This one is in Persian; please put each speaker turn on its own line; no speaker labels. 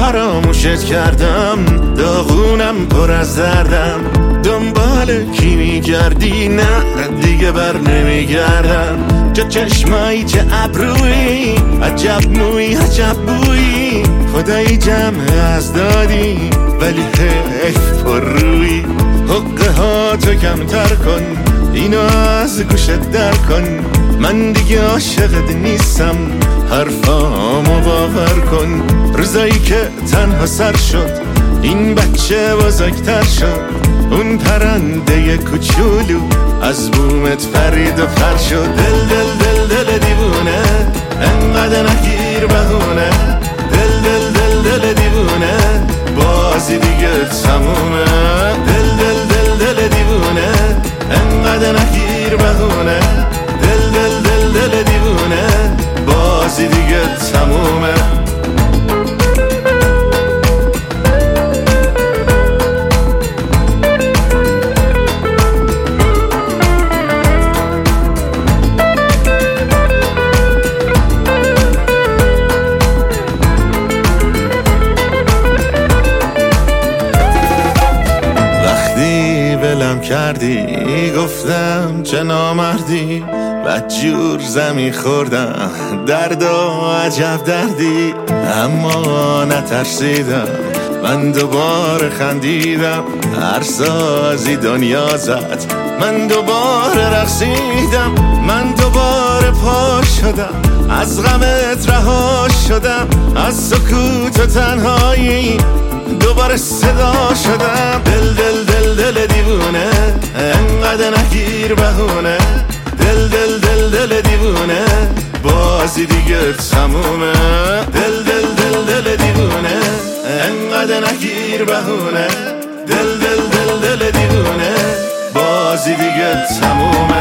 فراموشت کردم، داغونم پر از دردم. دنبال کی میگردی؟ نه دیگه بر نمیگردم. جا چشمایی که ابرویی، عجب موی عجب بویی. خدایی جمع از دادی ولی حیف پر روی. حقه ها تو کمتر کن، اینو از گوشت در کن. من دیگه عاشقت نیستم، حرفامو باور کن. روزایی که تنها سر شد این بچه بزرگتر شد، اون پرنده کوچولو از بومت پرید و پر شد. دل دل دل دل دیوونه، انقدر نگیر بهونه. دل دل دل دل دیوونه، بازی دیگه تمومه. دل دل دل دل دیوونه، انقدر نگیر بهونه. دل دل دل دل دیوونه، بازی دیگه تمومه. کردی گفتم چه نامردی، بدجور زمین خوردم درد و عجب دردی. اما نترسیدم، من دوباره خندیدم. هر سازی دنیا زد، من دوباره رقصیدم. من دوباره پا شدم، از غمت رها شدم. از سکوت و تنهایی دوباره صدا شدم. دل دل دل دل دیوونه، انقدر نگیر بهونه. دل دل دل دل دیوونه، بازی دیگه تمومه. دل دل دل دل دیوونه، انقدر نگیر بهونه. دل دل دل دل دیوونه، بازی دیگه تمومه.